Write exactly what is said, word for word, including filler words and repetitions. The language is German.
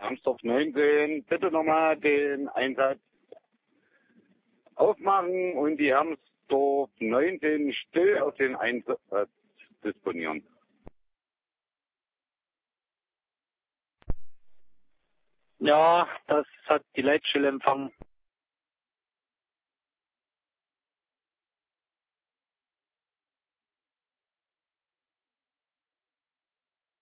Amsdorf neunzehn, bitte nochmal den Einsatz aufmachen und die Amsdorf neunzehn still auf den Einsatz disponieren. Ja, das hat die Leitstelle empfangen.